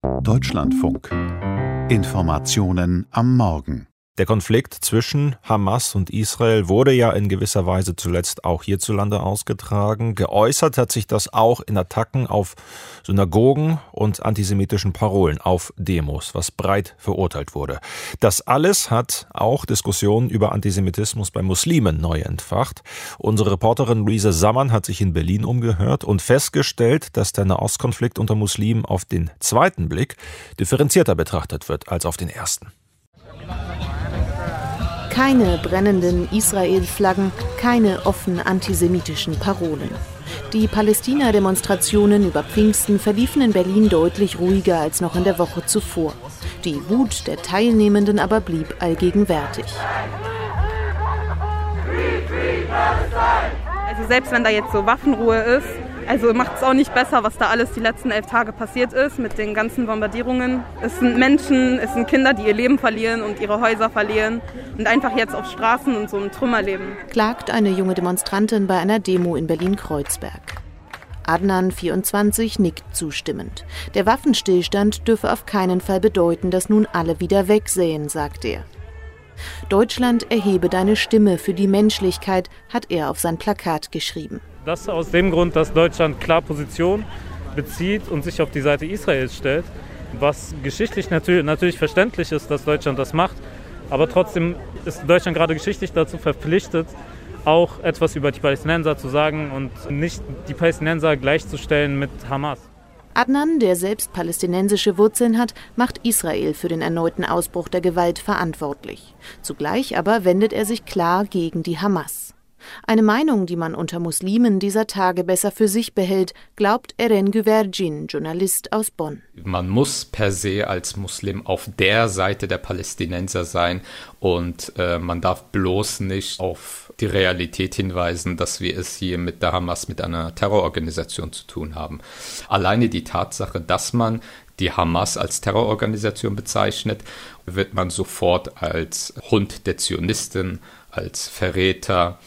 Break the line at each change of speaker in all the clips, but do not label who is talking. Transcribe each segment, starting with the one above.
Deutschlandfunk. Informationen am Morgen.
Der Konflikt zwischen Hamas und Israel wurde ja in gewisser Weise zuletzt auch hierzulande ausgetragen. Geäußert hat sich das auch in Attacken auf Synagogen und antisemitischen Parolen auf Demos, was breit verurteilt wurde. Das alles hat auch Diskussionen über Antisemitismus bei Muslimen neu entfacht. Unsere Reporterin Luise Sammann hat sich in Berlin umgehört und festgestellt, dass der Nahostkonflikt unter Muslimen auf den zweiten Blick differenzierter betrachtet wird als auf den ersten.
Keine brennenden Israel-Flaggen, keine offen antisemitischen Parolen. Die Palästina-Demonstrationen über Pfingsten verliefen in Berlin deutlich ruhiger als noch in der Woche zuvor. Die Wut der Teilnehmenden aber blieb allgegenwärtig.
Also selbst wenn da jetzt so Waffenruhe ist, also macht es auch nicht besser, was da alles die letzten 11 Tage passiert ist mit den ganzen Bombardierungen. Es sind Menschen, es sind Kinder, die ihr Leben verlieren und ihre Häuser verlieren und einfach jetzt auf Straßen und so im Trümmer leben.
Klagt eine junge Demonstrantin bei einer Demo in Berlin-Kreuzberg. Adnan, 24, nickt zustimmend. Der Waffenstillstand dürfe auf keinen Fall bedeuten, dass nun alle wieder wegsähen, sagt er. Deutschland erhebe deine Stimme für die Menschlichkeit, hat er auf sein Plakat geschrieben.
Das aus dem Grund, dass Deutschland klar Position bezieht und sich auf die Seite Israels stellt, was geschichtlich natürlich verständlich ist, dass Deutschland das macht, aber trotzdem ist Deutschland gerade geschichtlich dazu verpflichtet, auch etwas über die Palästinenser zu sagen und nicht die Palästinenser gleichzustellen mit Hamas.
Adnan, der selbst palästinensische Wurzeln hat, macht Israel für den erneuten Ausbruch der Gewalt verantwortlich. Zugleich aber wendet er sich klar gegen die Hamas. Eine Meinung, die man unter Muslimen dieser Tage besser für sich behält, glaubt Eren Güvercin, Journalist aus Bonn.
Man muss per se als Muslim auf der Seite der Palästinenser sein und man darf bloß nicht auf die Realität hinweisen, dass wir es hier mit der Hamas, mit einer Terrororganisation zu tun haben. Alleine die Tatsache, dass man die Hamas als Terrororganisation bezeichnet, wird man sofort als Hund der Zionisten, als Verräter,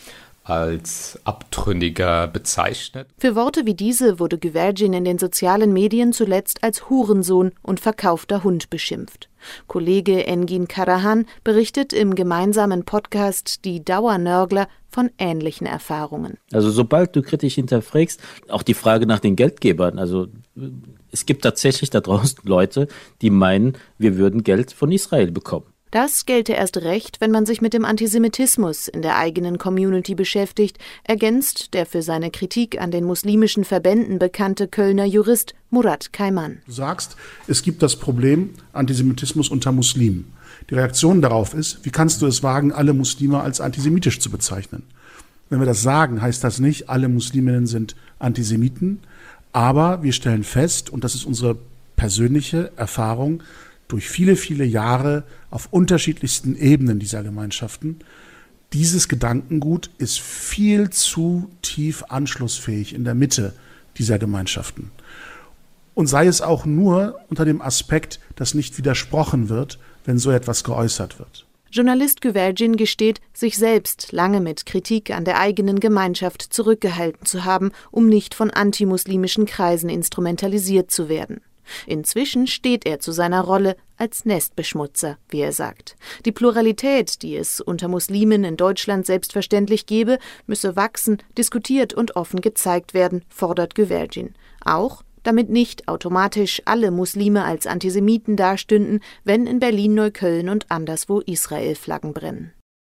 als Abtrünniger bezeichnet.
Für Worte wie diese wurde Güvercin in den sozialen Medien zuletzt als Hurensohn und verkaufter Hund beschimpft. Kollege Engin Karahan berichtet im gemeinsamen Podcast Die Dauernörgler von ähnlichen Erfahrungen.
Also sobald du kritisch hinterfragst, auch die Frage nach den Geldgebern, also es gibt tatsächlich da draußen Leute, die meinen, wir würden Geld von Israel bekommen.
Das gelte erst recht, wenn man sich mit dem Antisemitismus in der eigenen Community beschäftigt, ergänzt der für seine Kritik an den muslimischen Verbänden bekannte Kölner Jurist Murat Kayman.
Du sagst, es gibt das Problem Antisemitismus unter Muslimen. Die Reaktion darauf ist, wie kannst du es wagen, alle Muslime als antisemitisch zu bezeichnen? Wenn wir das sagen, heißt das nicht, alle Musliminnen sind Antisemiten, aber wir stellen fest, und das ist unsere persönliche Erfahrung, durch viele, viele Jahre auf unterschiedlichsten Ebenen dieser Gemeinschaften, dieses Gedankengut ist viel zu tief anschlussfähig in der Mitte dieser Gemeinschaften. Und sei es auch nur unter dem Aspekt, dass nicht widersprochen wird, wenn so etwas geäußert wird.
Journalist Güvercin gesteht, sich selbst lange mit Kritik an der eigenen Gemeinschaft zurückgehalten zu haben, um nicht von antimuslimischen Kreisen instrumentalisiert zu werden. Inzwischen steht er zu seiner Rolle als Nestbeschmutzer, wie er sagt. Die Pluralität, die es unter Muslimen in Deutschland selbstverständlich gebe, müsse wachsen, diskutiert und offen gezeigt werden, fordert Güvercin. Auch, damit nicht automatisch alle Muslime als Antisemiten dastünden, wenn in Berlin, Neukölln und anderswo Israel-Flaggen brennen.